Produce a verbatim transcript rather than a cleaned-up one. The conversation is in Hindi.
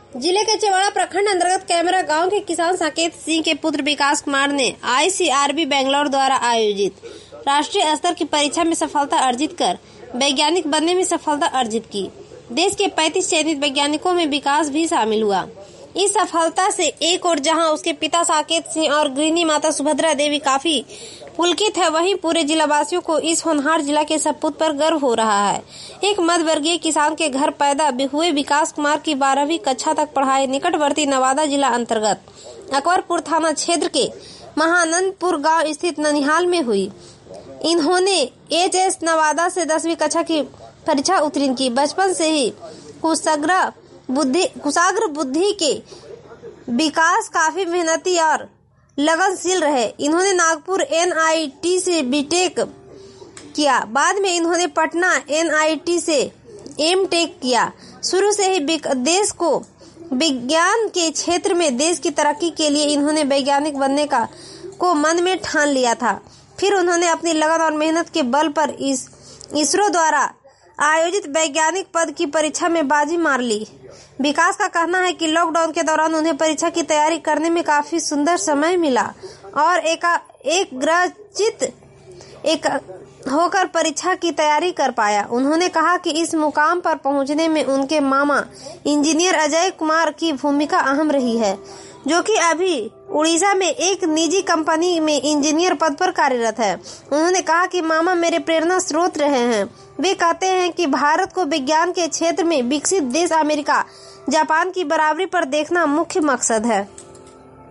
जिले के चेवाड़ा प्रखंड अंतर्गत कैमरा गांव के किसान साकेत सिंह के पुत्र विकास कुमार ने I C R B Bengaluru द्वारा आयोजित राष्ट्रीय स्तर की परीक्षा में सफलता अर्जित कर वैज्ञानिक बनने में सफलता अर्जित की। देश के पैंतीस चयनित वैज्ञानिकों में विकास भी शामिल हुआ। इस सफलता से एक और जहां उसके पिता साकेत सिंह और गृहिणी माता सुभद्रा देवी काफी पुलकित है, वहीं पूरे जिलावासियों को इस होनहार जिला के सपूत पर गर्व हो रहा है। एक मध्य वर्गीय किसान के घर पैदा हुए विकास कुमार की बारहवीं कक्षा तक पढ़ाई निकटवर्ती नवादा जिला अंतर्गत अकबरपुर थाना क्षेत्र के महानंदपुर गांव स्थित ननिहाल में हुई। इन्होंने एच एस नवादा से दसवीं कक्षा की परीक्षा उत्तीर्ण की। बचपन से ही कुशाग्र बुद्धि कुशाग्र बुद्धि के विकास काफी मेहनती और लगनशील रहे। इन्होंने नागपुर एन आई टी से बी टेक किया। बाद में इन्होंने पटना एन आई टी से एम टेक किया। शुरू से ही देश को विज्ञान के क्षेत्र में देश की तरक्की के लिए इन्होंने वैज्ञानिक बनने का को मन में ठान लिया था। फिर उन्होंने अपनी लगन और मेहनत के बल पर इस इसरो द्वारा आयोजित वैज्ञानिक पद की परीक्षा में बाजी मार ली। विकास का कहना है कि लॉकडाउन के दौरान उन्हें परीक्षा की तैयारी करने में काफी सुंदर समय मिला और एक एक ग्रचित एक होकर परीक्षा की तैयारी कर पाया। उन्होंने कहा कि इस मुकाम पर पहुंचने में उनके मामा इंजीनियर अजय कुमार की भूमिका अहम रही है, जो कि अभी उड़ीसा में एक निजी कंपनी में इंजीनियर पद पर कार्यरत है। उन्होंने कहा कि मामा मेरे प्रेरणा स्रोत रहे हैं। वे कहते हैं कि भारत को विज्ञान के क्षेत्र में विकसित देश अमेरिका, जापान की बराबरी पर देखना मुख्य मकसद है।